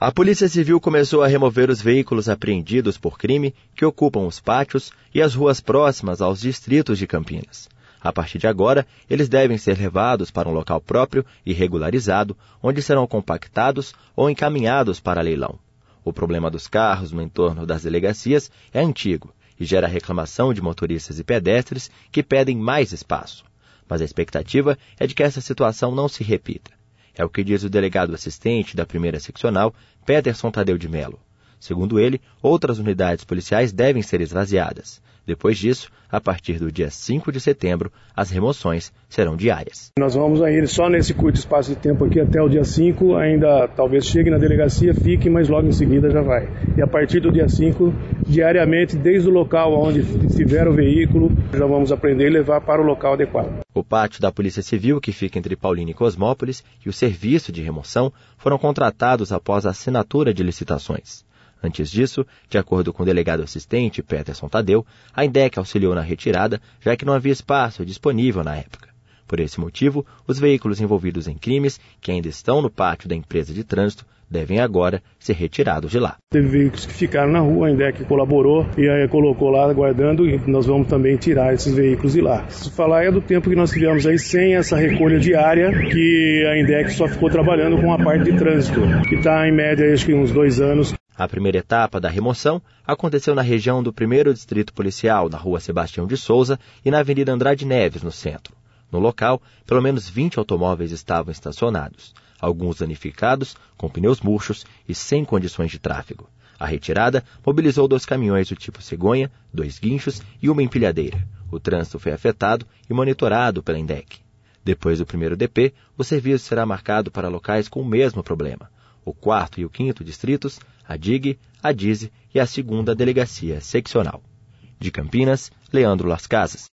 A Polícia Civil começou a remover os veículos apreendidos por crime que ocupam os pátios e as ruas próximas aos distritos de Campinas. A partir de agora, eles devem ser levados para um local próprio e regularizado, onde serão compactados ou encaminhados para leilão. O problema dos carros no entorno das delegacias é antigo e gera reclamação de motoristas e pedestres que pedem mais espaço. Mas a expectativa é de que essa situação não se repita. É o que diz o delegado assistente da 1ª Seccional, Peterson Tadeu de Mello. Segundo ele, outras unidades policiais devem ser esvaziadas. Depois disso, a partir do dia 5 de setembro, as remoções serão diárias. Nós vamos ainda só nesse curto espaço de tempo aqui até o dia 5, ainda talvez chegue na delegacia, fique, mas logo em seguida já vai. E a partir do dia 5, diariamente, desde o local onde estiver o veículo, já vamos aprender e levar para o local adequado. O pátio da Polícia Civil, que fica entre Paulínia e Cosmópolis, e o serviço de remoção foram contratados após a assinatura de licitações. Antes disso, de acordo com o delegado assistente Peterson Tadeu, a INDEC auxiliou na retirada, já que não havia espaço disponível na época. Por esse motivo, os veículos envolvidos em crimes, que ainda estão no pátio da empresa de trânsito, devem agora ser retirados de lá. Teve veículos que ficaram na rua, a INDEC colaborou e aí colocou lá aguardando e nós vamos também tirar esses veículos de lá. Se falar é do tempo que nós tivemos aí sem essa recolha diária, que a INDEC só ficou trabalhando com a parte de trânsito, que está em média acho que uns 2 anos. A primeira etapa da remoção aconteceu na região do 1º Distrito Policial, na Rua Sebastião de Souza e na Avenida Andrade Neves, no centro. No local, pelo menos 20 automóveis estavam estacionados, alguns danificados, com pneus murchos e sem condições de tráfego. A retirada mobilizou 2 caminhões do tipo cegonha, 2 guinchos e uma empilhadeira. O trânsito foi afetado e monitorado pela INDEC. Depois do primeiro DP, o serviço será marcado para locais com o mesmo problema: o 4º e o 5º distritos, a DIG, a DISE e a 2ª Delegacia Seccional. De Campinas, Leandro Las Casas.